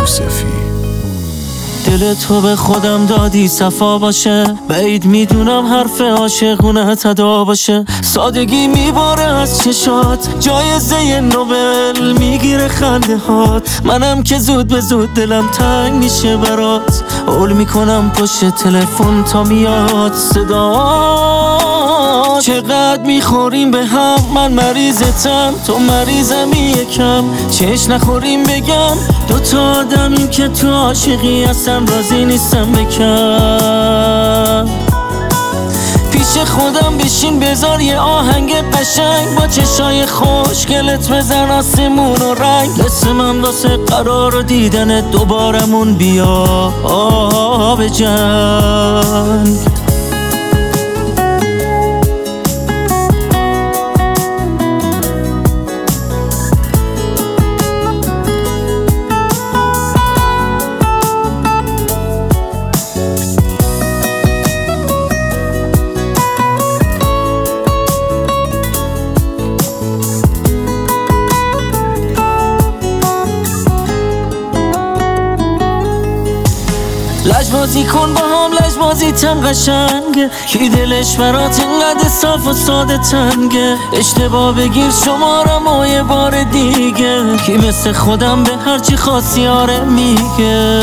یوسفی. دل تو به خودم دادی صفا باشه، بعید میدونم حرف عاشقونه تدا باشه. سادگی میباره از چشات، جایزه نوبل میگیره خنده هات. منم که زود به زود دلم تنگ میشه برات، اول میکنم پشت تلفن تا میاد صدا. چقدر میخوریم به هم، من مریضتم تو مریضمی یکم. چش نخوریم بگم دوتا آدمیم که تو عاشقی هستم، راضی نیستم بکن. پیش خودم بشین بذار یه آهنگ قشنگ، با چشای خوشگلت بزن آسمون و رنگ. مثل من واسه قرار دیدن دوبارمون بیا به جنگ. لجبازی کن با هم، لجبازی تم قشنگه. کی دلش برات اینقدر صاف و ساده تنگه؟ اشتباه بگیر شمارم و یه بار دیگه. کی مثل خودم به هرچی خاصی آره میگه.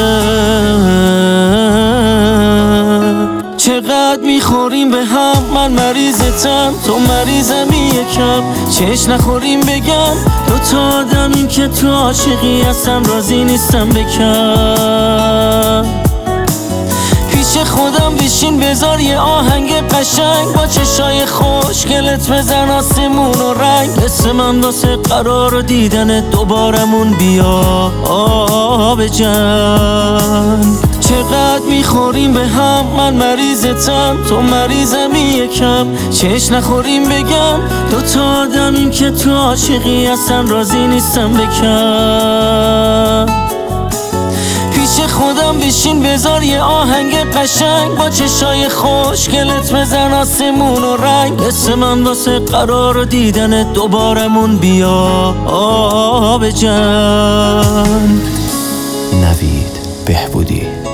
چقدر میخوریم به هم، من مریضتم تو مریضمی یکم. چش نخوریم بگم دوتا آدمیم که تو عاشقی هستم، راضی نیستم بکن. پیش خودم بشین بذار یه آهنگ قشنگ، با چشای خوشگلت بزن آسمون و رنگ. مثل من واسه قرار دیدن دوبارمون بیا به جنگ. چقدر میخوریم به هم، من مریضتم تو مریضمی یکم. چش نخوریم بگم دوتا آدمیم که تو عاشقی هستن، راضی نیستم بکن. پیش خودم بشین بذار یه آهنگ قشنگ، با چشای خوشگلت بزن آسمون و رنگ. مثل من واسه قرار دیدن دوبارمون بیا به جنگ. نوید بهبودی.